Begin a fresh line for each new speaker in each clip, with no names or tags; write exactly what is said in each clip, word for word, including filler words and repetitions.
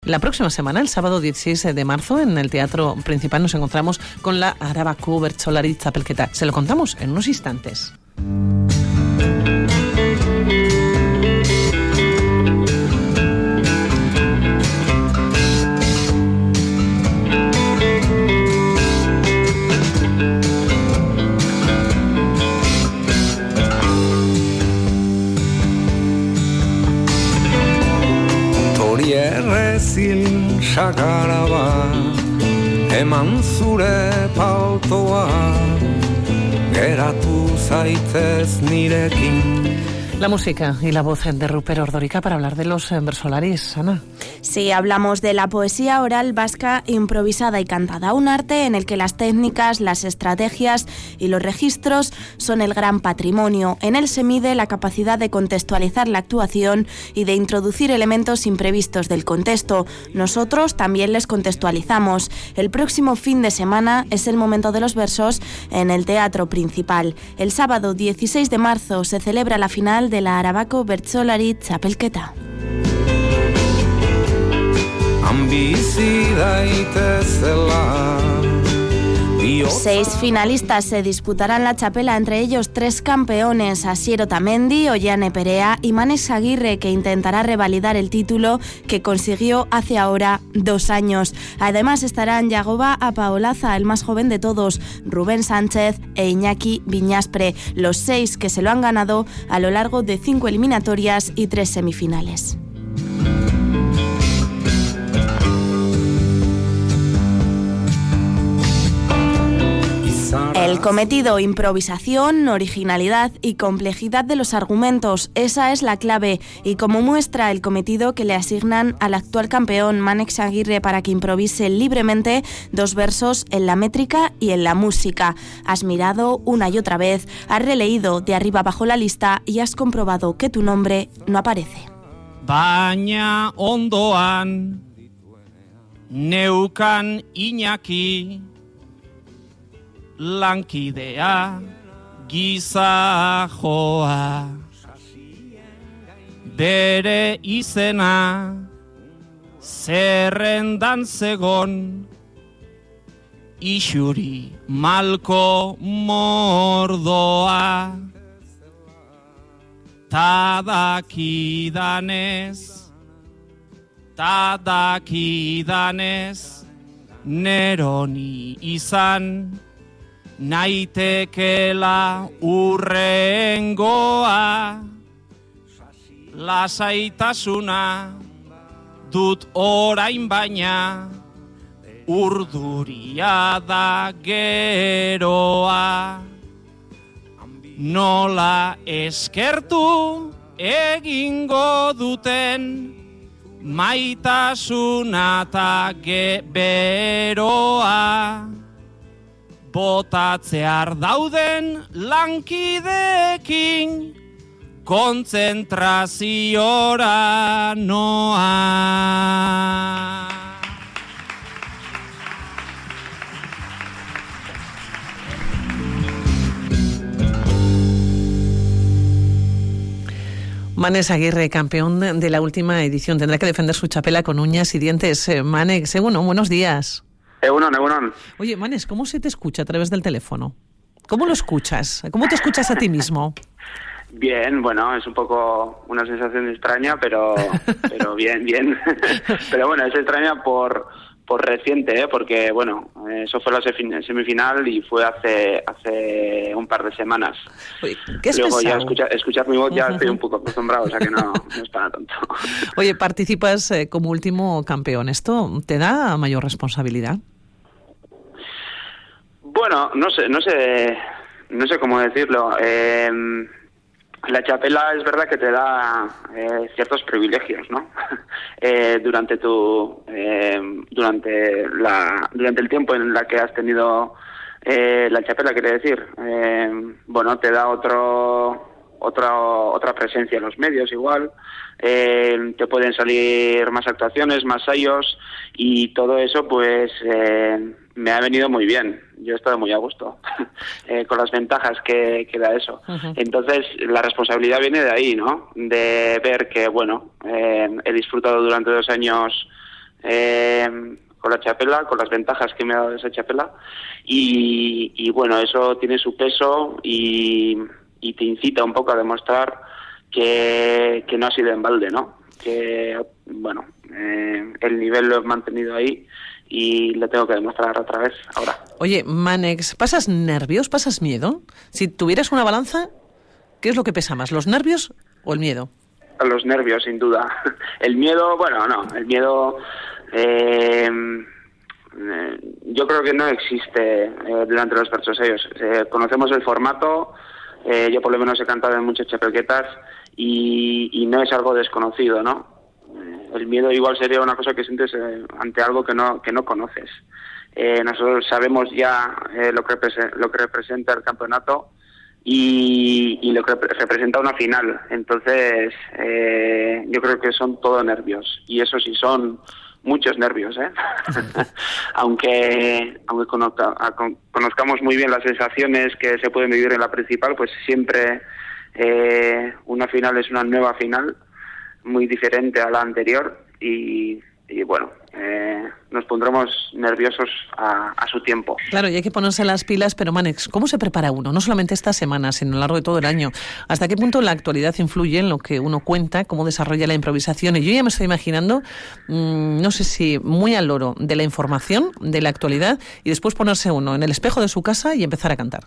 La próxima semana, el sábado dieciséis de marzo, en el Teatro Principal nos encontramos con la Arabako Bertsolari Txapelketa. Se lo contamos en unos instantes.
Errezil sagaraba eman zure pautoa geratu zaitez nirekin.
La música y la voz de Ruper Ordórica para hablar de los bersolaris, Ana.
Sí, hablamos de la poesía oral vasca improvisada y cantada, un arte en el que las técnicas, las estrategias y los registros son el gran patrimonio. En él se mide la capacidad de contextualizar la actuación y de introducir elementos imprevistos del contexto. Nosotros también les contextualizamos. El próximo fin de semana es el momento de los versos en el Teatro Principal. El sábado dieciséis de marzo se celebra la final de la Arabako Bertsolari Txapelketa. Seis finalistas se disputarán la txapela, entre ellos tres campeones: Asier Otamendi, Ollane Perea y Manex Aguirre, que intentará revalidar el título que consiguió hace ahora dos años. Además estarán Yagoba Apaolaza, el más joven de todos, Rubén Sánchez e Iñaki Viñaspre, los seis que se lo han ganado a lo largo de cinco eliminatorias y tres semifinales. El cometido: improvisación, originalidad y complejidad de los argumentos. Esa es la clave, y como muestra el cometido que le asignan al actual campeón Manex Aguirre para que improvise libremente dos versos en la métrica y en la música. Has mirado una y otra vez, has releído de arriba abajo la lista y has comprobado que tu nombre no aparece.
Baina ondoan neukan Iñaki lankidea giza joa, bere izena zerrendan zegon, isuri malko mordoa, tadakidanez, tadakidanez, neroni izan naitekela urrengoa, lasaitasuna dut orain baina, urduria da geroa. Nola eskertu egingo duten maitasuna ta beroa, botatzear dauden lankideekin kontzentraziora noa.
Manex Aguirre, campeón de la última edición, tendrá que defender su txapela con uñas y dientes. Manex, bueno, buenos días.
Egunon, egunon.
Oye, Manex, ¿cómo se te escucha a través del teléfono? ¿Cómo lo escuchas? ¿Cómo te escuchas a ti mismo?
Bien, bueno, es un poco una sensación extraña, pero pero bien, bien. Pero bueno, es extraña por por reciente, ¿eh? Porque, bueno, eso fue la semifinal y fue hace hace un par de semanas.
Oye, ¿qué has
Luego
pensado?
ya escuchar, escuchar mi voz ya estoy un poco acostumbrado, o sea que no, no es para tanto.
Oye, participas eh, como último campeón. ¿Esto te da mayor responsabilidad?
Bueno, no sé, no sé, no sé cómo decirlo. Eh, la txapela es verdad que te da eh, ciertos privilegios, ¿no? eh, durante tu, eh, durante la, durante el tiempo en la que has tenido eh, la txapela, quiere decir, eh, bueno, te da otro, otra otra presencia en los medios igual. Eh, te pueden salir más actuaciones, más ensayos y todo eso, pues eh, me ha venido muy bien. Yo he estado muy a gusto eh, con las ventajas que, que da eso. Uh-huh. Entonces, la responsabilidad viene de ahí, ¿no? De ver que, bueno, eh, he disfrutado durante dos años eh, con la txapela, con las ventajas que me ha dado esa txapela, y, y bueno, eso tiene su peso y, y te incita un poco a demostrar que, que no ha sido en balde, ¿no? Que, bueno, eh, el nivel lo he mantenido ahí y lo tengo que demostrar otra vez ahora.
Oye, Mánex, ¿pasas nervios? ¿Pasas miedo? Si tuvieras una balanza, ¿qué es lo que pesa más, los nervios o el miedo?
Los nervios, sin duda. El miedo, bueno, no, el miedo eh, eh, yo creo que no existe eh, delante de los berchoseiros. Eh, conocemos el formato, eh, yo por lo menos he cantado en muchas chapelquetas y, y no es algo desconocido, ¿no? Eh, el miedo igual sería una cosa que sientes eh, ante algo que no que no conoces. Eh, nosotros sabemos ya eh, lo que represe- lo que representa el campeonato y, y lo que representa una final. Entonces eh, yo creo que son todo nervios, y eso sí son muchos nervios, ¿eh? aunque aunque conozca, conozcamos muy bien las sensaciones que se pueden vivir en la principal, pues siempre eh, una final es una nueva final muy diferente a la anterior, y, y bueno, eh, nos pondremos nerviosos a, a su tiempo.
Claro, y hay que ponerse las pilas, pero Mánex, ¿cómo se prepara uno? No solamente esta semana, sino a lo largo de todo el año. ¿Hasta qué punto la actualidad influye en lo que uno cuenta, cómo desarrolla la improvisación? Y yo ya me estoy imaginando, mmm, no sé si muy al loro de la información, de la actualidad, y después ponerse uno en el espejo de su casa y empezar a cantar.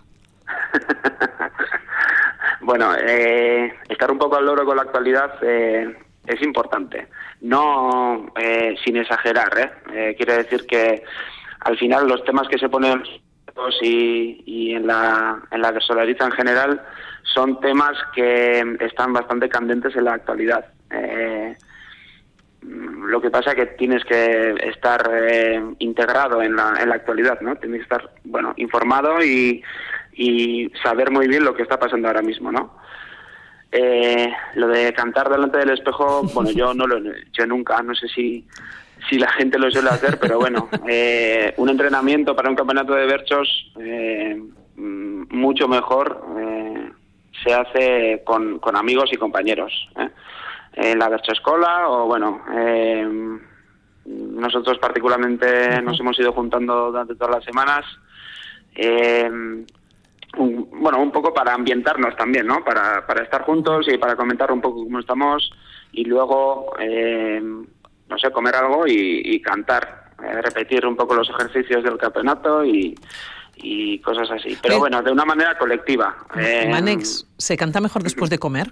Bueno, eh, estar un poco al loro con la actualidad eh, es importante. No eh, sin exagerar, ¿eh? Eh, quiere decir que al final los temas que se ponen y, y en la en la Versolariza en general son temas que están bastante candentes en la actualidad. Eh, lo que pasa es que tienes que estar eh, integrado en la en la actualidad, ¿no? Tienes que estar, bueno, informado y y saber muy bien lo que está pasando ahora mismo, ¿no? Eh, lo de cantar delante del espejo, bueno, yo no lo he hecho nunca, no sé si si la gente lo suele hacer, pero bueno, eh, un entrenamiento para un campeonato de berchos eh, mucho mejor eh, se hace con, con amigos y compañeros, ¿eh? En la berchoescola, o bueno, eh, nosotros particularmente nos hemos ido juntando durante todas las semanas, eh, un, bueno, un poco para ambientarnos también, ¿no? Para, para estar juntos y para comentar un poco cómo estamos, y luego, eh, no sé, comer algo y, y cantar, eh, repetir un poco los ejercicios del campeonato y, y cosas así. Pero bueno, de una manera colectiva. Eh,
Mánex, ¿se canta mejor después de comer?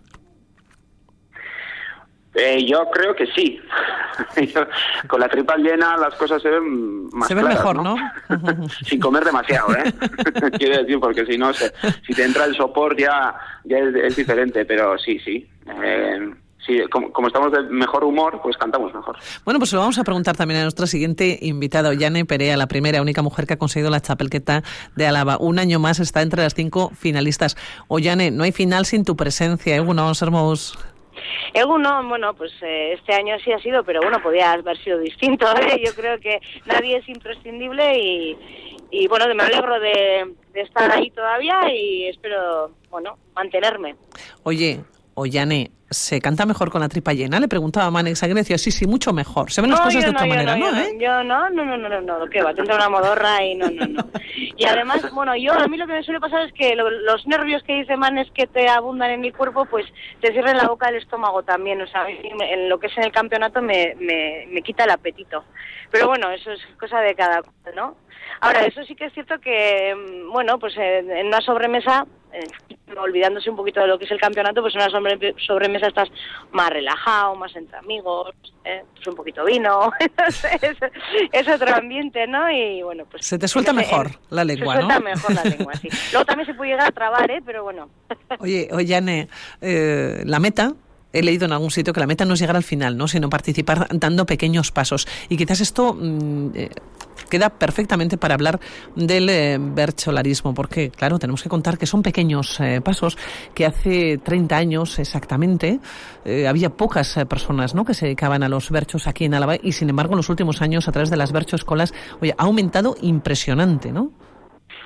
Eh, yo creo que sí. Con la tripa llena las cosas se ven más
se ven
claras,
mejor,
¿no?
¿no?
Sin comer demasiado, ¿eh? Quiero decir, porque si no, se, si te entra el sopor ya, ya es, es diferente, pero sí, sí. Eh, sí como, como estamos de mejor humor, pues cantamos mejor.
Bueno, pues lo vamos a preguntar también a nuestra siguiente invitada, Ollane Perea, la primera, única mujer que ha conseguido la txapelketa de Álava. Un año más está entre las cinco finalistas. Ollane, no hay final sin tu presencia, ¿eh? Bueno, hermosos.
Egunon, bueno, pues eh, este año sí ha sido, pero bueno, podía haber sido distinto, ¿eh? Yo creo que nadie es imprescindible y, y bueno, me alegro de, de estar ahí todavía y espero, bueno, mantenerme.
Oye, Ollane, ¿se canta mejor con la tripa llena? Le preguntaba a Mánex a Grecia. Sí, sí, mucho mejor. Se ven
no,
las cosas de
no,
otra
yo
manera,
no,
¿no?
Yo,
¿eh?
yo no, no, no, no, no, no, ¿qué va? Tendrá una modorra y no, no, no. Y además, bueno, yo, a mí lo que me suele pasar es que lo, los nervios que dice Manes que te abundan en mi cuerpo, pues te cierran la boca del estómago también. O sea, en lo que es en el campeonato me, me, me quita el apetito. Pero bueno, eso es cosa de cada cual, ¿no? Ahora, eso sí que es cierto que, bueno, pues en una sobremesa, eh, olvidándose un poquito de lo que es el campeonato, pues en una sobre, sobremesa estás más relajado, más entre amigos, eh, pues un poquito vino, es, es otro ambiente, ¿no? Y bueno, pues...
Se te suelta mejor
eh,
la lengua,
¿no? Se suelta
¿no?
mejor la lengua, sí. Luego también se puede llegar a trabar, ¿eh? Pero bueno.
Oye, Ollane, eh, la meta... He leído en algún sitio que la meta no es llegar al final, ¿no? Sino participar dando pequeños pasos. Y quizás esto mmm, eh, queda perfectamente para hablar del eh, bercholarismo, porque, claro, tenemos que contar que son pequeños eh, pasos, que hace treinta años exactamente eh, había pocas eh, personas, ¿no?, que se dedicaban a los berchos aquí en Álava, y sin embargo en los últimos años, a través de las berchoescolas, oye, ha aumentado impresionante, ¿no?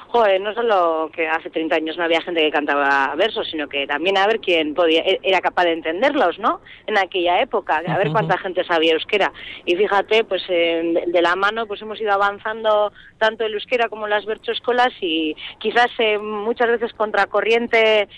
Joder, no solo que hace treinta años no había gente que cantaba versos, sino que también a ver quién podía, era capaz de entenderlos, ¿no? En aquella época, a ver cuánta gente sabía euskera. Y fíjate, pues eh, de la mano pues hemos ido avanzando tanto el euskera como las berchoescolas y quizás eh, muchas veces contracorriente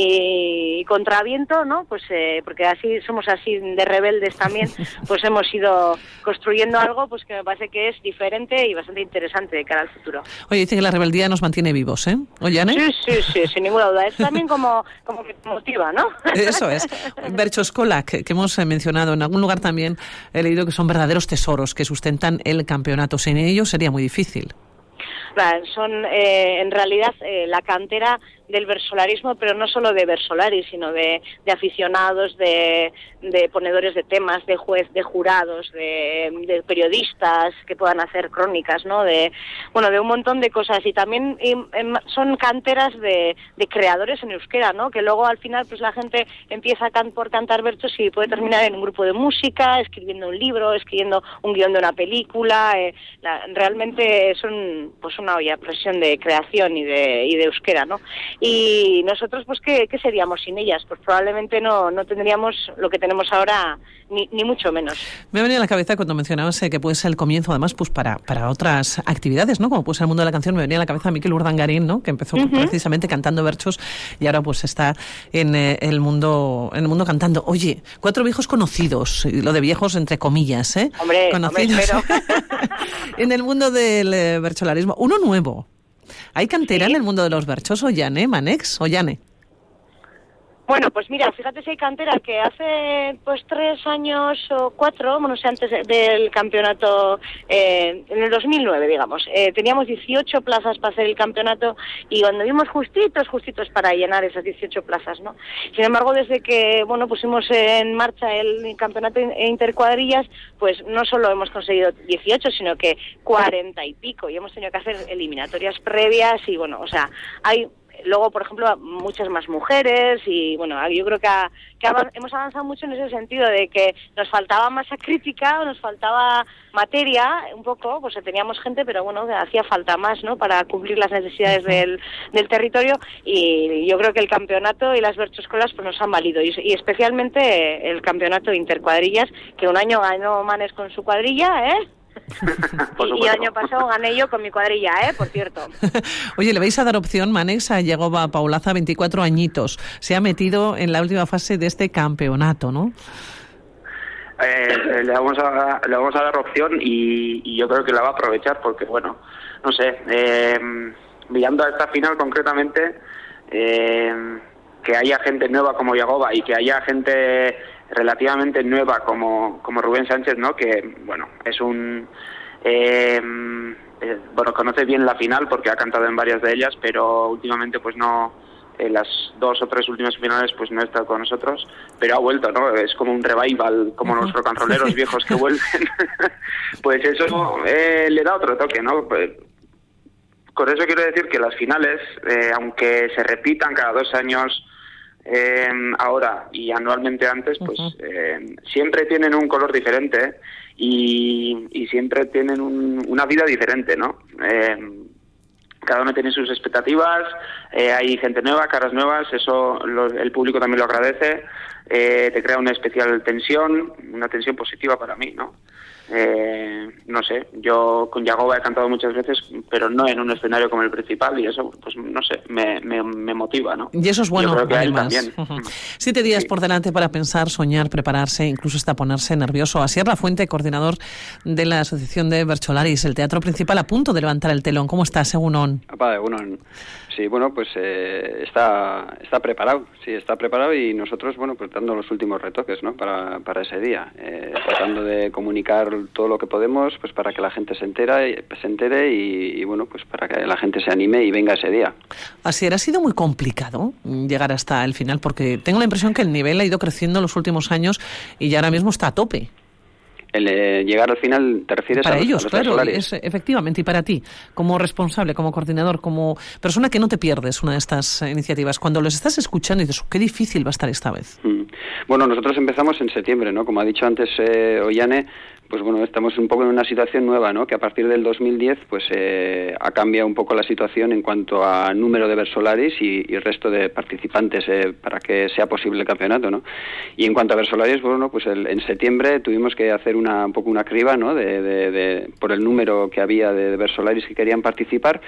y contra viento, ¿no? Pues eh, porque así somos así de rebeldes también, pues hemos ido construyendo algo pues que me parece que es diferente y bastante interesante de cara al futuro.
Oye, dice que la rebeldía nos mantiene vivos, ¿eh? Ollane.
Sí, sí, sí, sin ninguna duda. Es también como, como que te motiva, ¿no?
Eso es. Berchoeskolak, que, que hemos mencionado, en algún lugar también he leído que son verdaderos tesoros que sustentan el campeonato. Sin ellos sería muy difícil.
Son eh, en realidad eh, la cantera del versolarismo, pero no solo de versolaris, sino de, de aficionados, de, de ponedores de temas, de juez, de jurados, de, de periodistas que puedan hacer crónicas, ¿no? De bueno, de un montón de cosas y también y, em, son canteras de, de creadores en euskera, ¿no? Que luego al final pues la gente empieza a can, por cantar versos y puede terminar en un grupo de música, escribiendo un libro, escribiendo un guión de una película. Eh, la, realmente son pues una olla presión de creación y de y de euskera, ¿no? Y nosotros, pues, ¿qué, qué seríamos sin ellas? Pues probablemente no, no tendríamos lo que tenemos ahora, ni, ni mucho menos.
Me ha venido a la cabeza cuando mencionabas eh, que puede ser el comienzo, además, pues para, para otras actividades, ¿no? Como puede ser el mundo de la canción, me venía a la cabeza Mikel Urdangarín, ¿no? Que empezó uh-huh. precisamente cantando versos y ahora pues está en eh, el mundo en el mundo cantando. Oye, cuatro viejos conocidos, lo de viejos entre comillas, ¿eh?
Hombre,
conocidos
hombre,
en el mundo del eh, bercholarismo. Uno nuevo. ¿Hay cantera
sí.
en el mundo de los berchos, Ollane, Manex, Ollane?
Bueno, pues mira, fíjate si hay cantera que hace pues tres años o cuatro, bueno, no sé, antes de, del campeonato, eh, en el dos mil nueve, digamos, eh, teníamos dieciocho plazas para hacer el campeonato y cuando vimos justitos, justitos para llenar esas dieciocho plazas, ¿no? Sin embargo, desde que, bueno, pusimos en marcha el campeonato intercuadrillas, pues no solo hemos conseguido dieciocho, sino que cuarenta y pico y hemos tenido que hacer eliminatorias previas y, bueno, o sea, hay... Luego, por ejemplo, muchas más mujeres y, bueno, yo creo que, ha, que ha, hemos avanzado mucho en ese sentido de que nos faltaba masa crítica, nos faltaba materia, un poco, pues teníamos gente, pero bueno, hacía falta más, ¿no?, para cumplir las necesidades del, del territorio y yo creo que el campeonato y las berchoescolas pues nos han valido y, y especialmente el campeonato intercuadrillas, que un año ganó Manes con su cuadrilla, ¿eh? y, y el año pasado gané yo con mi cuadrilla, ¿eh? Por cierto.
Oye, le vais a dar opción, Manex, a Yagoba Paulaza, veinticuatro añitos. Se ha metido en la última fase de este campeonato, ¿no?
Eh, le, vamos a, le vamos a dar opción y, y yo creo que la va a aprovechar porque, bueno, no sé, eh, mirando a esta final concretamente, eh, que haya gente nueva como Yagoba y que haya gente relativamente nueva como como Rubén Sánchez, ¿no? Que, bueno, es un... Eh, eh, bueno, conoce bien la final porque ha cantado en varias de ellas, pero últimamente pues no... En las dos o tres últimas finales pues no ha estado con nosotros, pero ha vuelto, ¿no? Es como un revival, como los rock and rolleros viejos que vuelven. Pues eso eh, le da otro toque, ¿no? Pues, con eso quiero decir que las finales, eh, aunque se repitan cada dos años... Eh, ahora y anualmente antes, pues uh-huh. eh, siempre tienen un color diferente y, y siempre tienen un, una vida diferente, ¿no? Eh, cada uno tiene sus expectativas, eh, hay gente nueva, caras nuevas, eso lo, el público también lo agradece, eh, te crea una especial tensión, una tensión positiva para mí, ¿no? Eh, no sé, yo con Yagoba he cantado muchas veces, pero no en un escenario como el principal y eso, pues no sé, me, me, me motiva, ¿no?
Y eso es bueno,
yo creo que
además.
A él también.
Uh-huh. Siete días
sí.
por delante para pensar, soñar, prepararse, incluso hasta ponerse nervioso. Asier Lafuente, coordinador de la Asociación de Bercholaris, el teatro principal a punto de levantar el telón. ¿Cómo estás, Egunon?
Apa, Egunon. Sí, bueno, pues eh, está está preparado, sí, está preparado y nosotros, bueno, pues dando los últimos retoques, ¿no? Para, para ese día, eh, tratando de comunicar todo lo que podemos, pues para que la gente se entera, se entere y, y, bueno, pues para que la gente se anime y venga ese día.
Así era, ha sido muy complicado llegar hasta el final porque tengo la impresión que el nivel ha ido creciendo en los últimos años y ya ahora mismo está a tope.
el eh, llegar al final, ¿te refieres
para
a los,
ellos,
a los
claro,
versolaris?
es, efectivamente, y para ti, como responsable, como coordinador, como persona que no te pierdes una de estas iniciativas, cuando los estás escuchando y dices, qué difícil va a estar esta vez.
Mm. Bueno, nosotros empezamos en septiembre, ¿no? Como ha dicho antes eh, Ollane, pues bueno, estamos un poco en una situación nueva, ¿no? Que a partir del dos mil diez, pues eh, ha cambiado un poco la situación en cuanto a número de versolaris y, y resto de participantes eh, para que sea posible el campeonato, ¿no? Y en cuanto a versolaris, bueno, pues el, en septiembre tuvimos que hacer una un poco una criba, ¿no? De, de, de, por el número que había de versolaris que querían participar.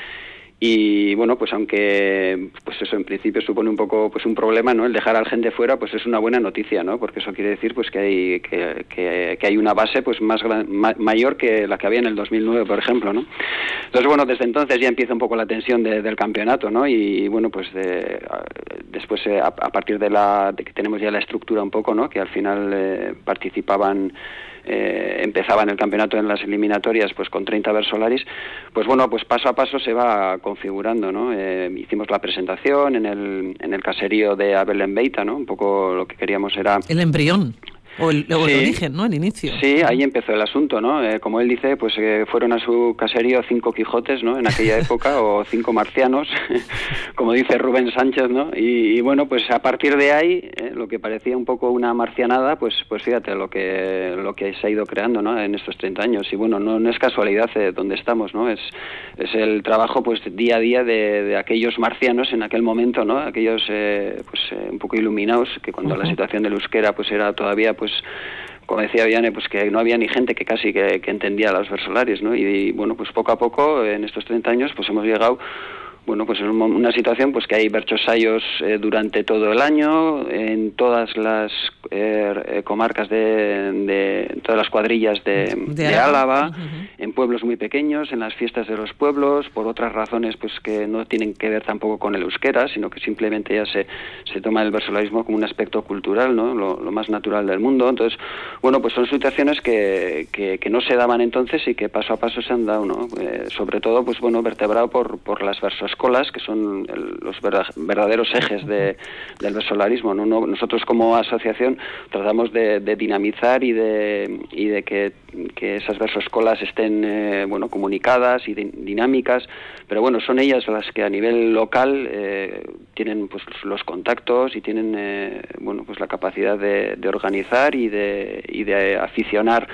Y bueno, pues aunque pues eso en principio supone un poco pues un problema, ¿no? El dejar a la gente fuera, pues es una buena noticia, ¿no? Porque eso quiere decir pues que hay que, que, que hay una base pues más gran, ma, mayor que la que había en el dos mil nueve, por ejemplo, ¿no? Entonces bueno, desde entonces ya empieza un poco la tensión de, del campeonato, ¿no? Y bueno, pues de, después eh, a, a partir de la de que tenemos ya la estructura un poco, ¿no? Que al final eh, participaban Eh, empezaban el campeonato en las eliminatorias pues con treinta versolaris, pues bueno, pues paso a paso se va configurando, ¿no? Eh, hicimos la presentación en el en el caserío de Abel en Beita, ¿no? Un poco lo que queríamos era
el embrión. O el, o
sí,
el origen, ¿no? El inicio.
Sí, ahí empezó el asunto, ¿no? Eh, como él dice, pues eh, fueron a su caserío cinco Quijotes, ¿no? En aquella época, o cinco marcianos, como dice Rubén Sánchez, ¿no? Y, y bueno, pues a partir de ahí, eh, lo que parecía un poco una marcianada, pues pues fíjate lo que lo que se ha ido creando, ¿no? En estos treinta años. Y bueno, no, no es casualidad eh, donde estamos, ¿no? Es es el trabajo, pues día a día de, de aquellos marcianos en aquel momento, ¿no? Aquellos, eh, pues eh, un poco iluminados, que cuando uh-huh. la situación del euskera, pues era todavía, pues pues como decía Viane, pues que no había ni gente que casi que, que entendía los versolaris, ¿no? Y, y bueno, pues poco a poco en estos treinta años pues hemos llegado, bueno, pues en una situación pues que hay berchosayos eh, durante todo el año en todas las eh, comarcas de, de todas las cuadrillas de, de, de Álava, uh-huh. en pueblos muy pequeños, en las fiestas de los pueblos, por otras razones pues que no tienen que ver tampoco con el euskera, sino que simplemente ya se, se toma el versolarismo como un aspecto cultural, ¿no? Lo, lo más natural del mundo. Entonces, bueno, pues son situaciones que, que, que no se daban entonces y que paso a paso se han dado, ¿no? Eh, sobre todo, pues bueno, vertebrado por, por las versos escolas, que son el, los verdaderos ejes de, del versolarismo, ¿no? Nosotros como asociación tratamos de, de dinamizar y de y de que, que esas versoescolas estén eh, bueno, comunicadas y de, dinámicas, pero bueno, son ellas las que a nivel local eh, tienen pues los contactos y tienen eh, bueno, pues la capacidad de, de organizar y de y de aficionar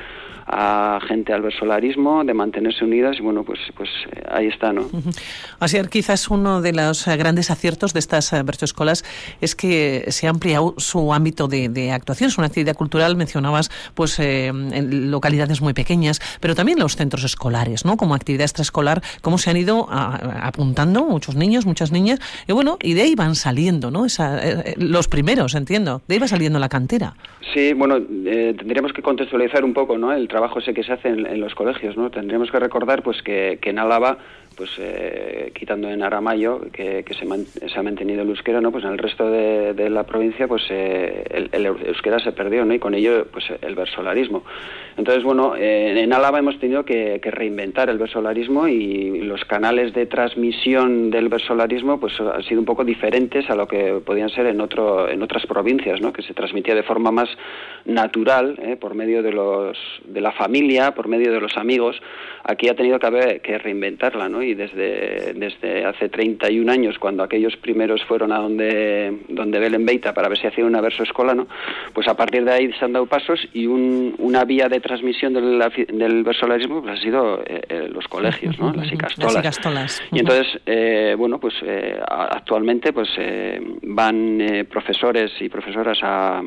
a gente al versolarismo, de mantenerse unidas y bueno, pues pues eh, ahí está, ¿no?
Uh-huh. Así que quizás uno de los uh, grandes aciertos de estas uh, berchoescolas es que se ha ampliado su ámbito de, de actuación. Es una actividad cultural, mencionabas, pues eh, en localidades muy pequeñas, pero también los centros escolares, ¿no? Como actividad extraescolar, cómo se han ido a, apuntando muchos niños, muchas niñas, y bueno, y de ahí van saliendo, ¿no? Esa, eh, los primeros, entiendo, de ahí va saliendo la cantera.
Sí, bueno, eh, tendríamos que contextualizar un poco, ¿no? El trabajo ese que se hace en, en los colegios, ¿no? Tendríamos que recordar, pues, que, que en Álava, pues, eh, quitando en Aramayo, que, que se, man, se ha mantenido el euskera, ¿no? Pues en el resto de, de la provincia, pues, eh, el, el euskera se perdió, ¿no? Y con ello, pues, el versolarismo. Entonces, bueno, eh, en Álava hemos tenido que, que reinventar el versolarismo y los canales de transmisión del versolarismo, pues, han sido un poco diferentes a lo que podían ser en otro, en otras provincias, ¿no? Que se transmitía de forma más natural, ¿eh? Por medio de los de la familia, por medio de los amigos. Aquí ha tenido que haber que reinventarla, ¿no? Y desde desde hace treinta y un años, cuando aquellos primeros fueron a donde donde Belén Beita para ver si hacían una versoescola, ¿no? Pues a partir de ahí se han dado pasos y un, una vía de transmisión del, del versolarismo pues ha sido eh, los colegios, ¿no? Las icastolas.
Las icastolas.
Y entonces, eh, bueno, pues eh, actualmente pues eh, van eh, profesores y profesoras a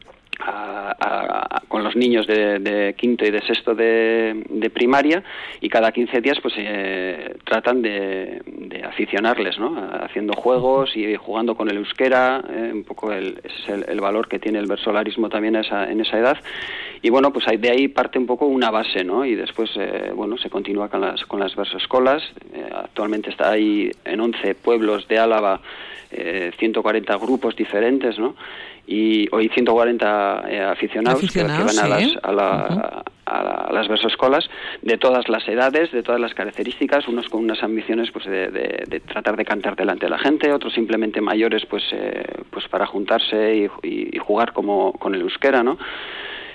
A, a, a, con los niños de, de quinto y de sexto de, de primaria y cada quince días pues eh, tratan de, de aficionarles, ¿no? Haciendo juegos y jugando con el euskera, eh, un poco el, ese es el, el valor que tiene el versolarismo también a esa, en esa edad. Y bueno, pues de ahí parte un poco una base, ¿no? Y después, eh, bueno, se continúa con las, con las versoescolas. Eh, actualmente está ahí en once pueblos de Álava, eh, ciento cuarenta grupos diferentes, ¿no? Y hoy ciento cuarenta eh, aficionados, aficionados que, que van a, sí. las, a, la, uh-huh. a, la, a las versoescolas de todas las edades, de todas las características, unos con unas ambiciones pues de, de, de tratar de cantar delante de la gente, otros simplemente mayores pues eh, pues para juntarse y, y, y jugar como con el euskera, ¿no?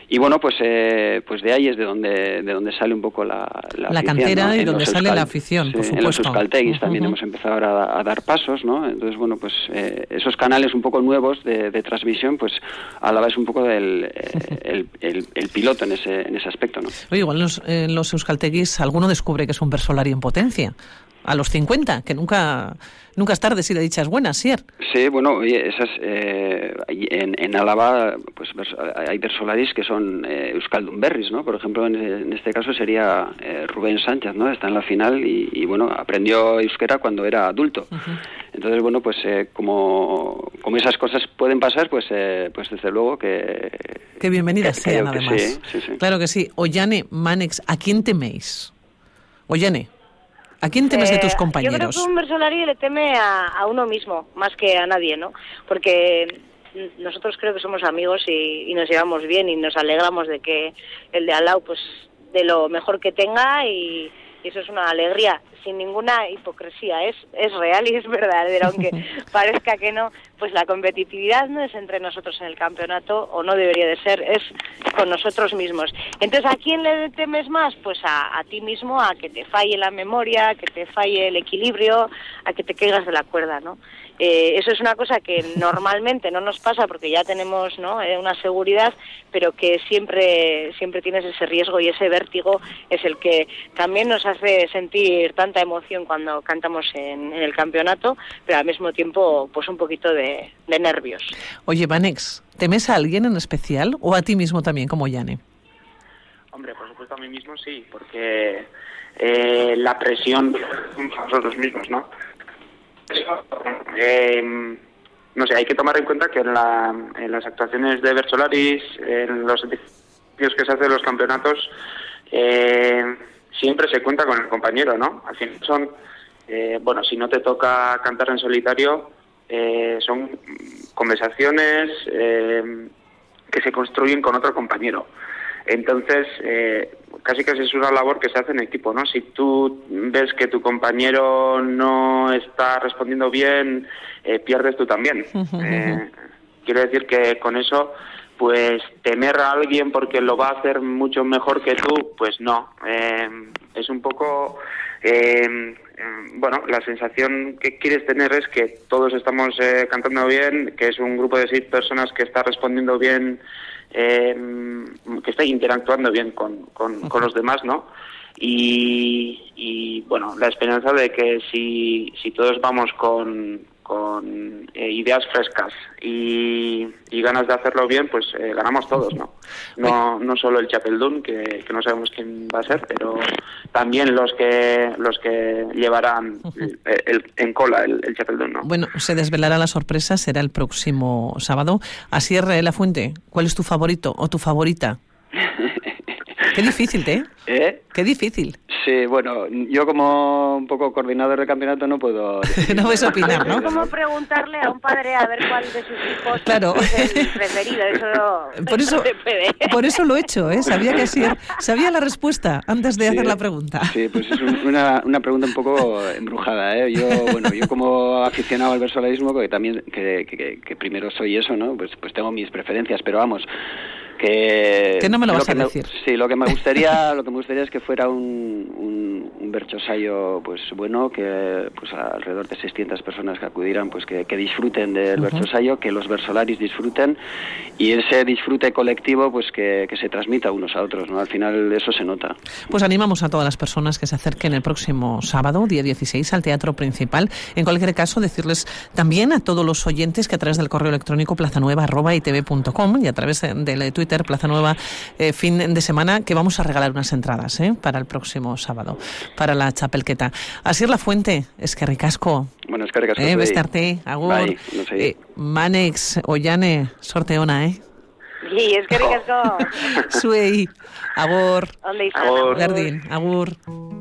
y bueno, pues eh, pues de ahí es de donde de donde sale un poco la la,
la
afición,
cantera,
¿no?
y
En
donde
los
sale
euskal,
la afición,
sí,
por supuesto.
En los euskalteguis uh-huh. también
uh-huh.
hemos empezado ahora a, a dar pasos, ¿no? Entonces, bueno, pues eh, esos canales un poco nuevos de, de transmisión, pues a la vez un poco del eh, el, el, el piloto en ese en ese aspecto, ¿no?
Oye, igual en los, en los euskalteguis alguno descubre que es un Versolari en potencia. A los cincuenta, que nunca nunca es tarde si la dicha es buena, ¿sier?
Sí, bueno, oye, esas eh, en, en Álava pues hay Versolaris que son eh, euskaldunberris, ¿no? Por ejemplo, en, en este caso sería eh, Rubén Sánchez, ¿no? Está en la final y, y bueno, aprendió euskera cuando era adulto. Uh-huh. Entonces, bueno, pues eh, como, como esas cosas pueden pasar, pues eh, pues desde luego que...
Que bienvenidas que, sean, además.
Sí, sí, sí.
Claro que sí. Ollane, Manex, ¿a quién teméis? Ollane, ¿a quién temes eh, de tus compañeros?
Yo creo que un Versolari le teme a, a uno mismo, más que a nadie, ¿no? Porque nosotros creo que somos amigos y, y nos llevamos bien y nos alegramos de que el de al lado, pues, de lo mejor que tenga y, y eso es una alegría, sin ninguna hipocresía, es es real y es verdadero, aunque parezca que no, pues la competitividad no es entre nosotros en el campeonato, o no debería de ser, es con nosotros mismos. Entonces, ¿a quién le temes más? Pues a, a ti mismo, a que te falle la memoria, a que te falle el equilibrio, a que te caigas de la cuerda, ¿no? Eh, eso es una cosa que normalmente no nos pasa porque ya tenemos, ¿no?, eh, una seguridad, pero que siempre siempre tienes ese riesgo y ese vértigo es el que también nos hace sentir tanta emoción cuando cantamos en, en el campeonato, pero al mismo tiempo pues un poquito de, de nervios.
Oye, Vanex, ¿temes a alguien en especial o a ti mismo también, como Ollane?
Hombre, por supuesto a mí mismo sí, porque eh, la presión a nosotros mismos, ¿no? Eh, no sé, hay que tomar en cuenta que en, la, en las actuaciones de Versolaris, en los ejercicios que se hacen en los campeonatos, eh, siempre se cuenta con el compañero, ¿no? Al final son, eh, bueno, si no te toca cantar en solitario, eh, son conversaciones eh, que se construyen con otro compañero. Entonces, eh, casi casi es una labor que se hace en equipo, ¿no? Si tú ves que tu compañero no está respondiendo bien, eh, pierdes tú también. Uh-huh. Eh, quiero decir que con eso, pues temer a alguien porque lo va a hacer mucho mejor que tú, pues no. Eh, es un poco... Eh, bueno, la sensación que quieres tener es que todos estamos eh, cantando bien, que es un grupo de seis personas que está respondiendo bien, eh, que está interactuando bien con, con, con los demás, ¿no? Y, y bueno, la esperanza de que si, si todos vamos con, con eh, ideas frescas y, y ganas de hacerlo bien, pues eh, ganamos todos, ¿no? No no solo el Chapeldún, que, que no sabemos quién va a ser, pero también los que los que llevarán el, el, en cola el, el Chapeldún, ¿no?
Bueno, se desvelará la sorpresa, será el próximo sábado. Asier Lafuente, ¿cuál es tu favorito o tu favorita? Qué difícil, ¿eh?
¿Eh?
Qué difícil.
Sí, bueno, yo como un poco coordinador de campeonato no puedo...
No puedes opinar, ¿no?
Es como preguntarle a un padre a ver cuál de sus hijos
claro.
es el preferido. Eso,
por eso, por eso lo he hecho, ¿eh? Sabía que así, sabía la respuesta antes de sí, hacer la pregunta.
Sí, pues es una, una pregunta un poco embrujada, ¿eh? Yo, bueno, yo como aficionado al versolarismo, que también, que, que, que primero soy eso, ¿no? Pues, pues tengo mis preferencias, pero vamos... Que,
que no me lo vas
lo
a
me,
decir.
Sí, lo que me gustaría, lo que me gustaría es que fuera un, un, un bertsosaio pues bueno, que pues alrededor de seiscientas personas que acudieran, pues que, que disfruten del uh-huh. bertsosaio, que los versolaris disfruten y ese disfrute colectivo pues que, que se transmita unos a otros, ¿no? Al final eso se nota.
Pues animamos a todas las personas que se acerquen el próximo sábado, día dieciséis, al Teatro Principal. En cualquier caso, decirles también a todos los oyentes que a través del correo electrónico plazanueva arroba i te ve punto com y a través del Twitter Plaza Nueva eh, fin de semana, que vamos a regalar unas entradas eh, para el próximo sábado, para la Chapelqueta. Asier Lafuente, eskerrik asko.
Bueno, eskerrik asko.
Eh, bestarte, agur.
Bai, no sé.
eh, Manex, Ollane, sorte ona, eh?
Sí, eskerrik asko.
Zuei, agur.
Ondo izan,
agur.
Berdin, agur.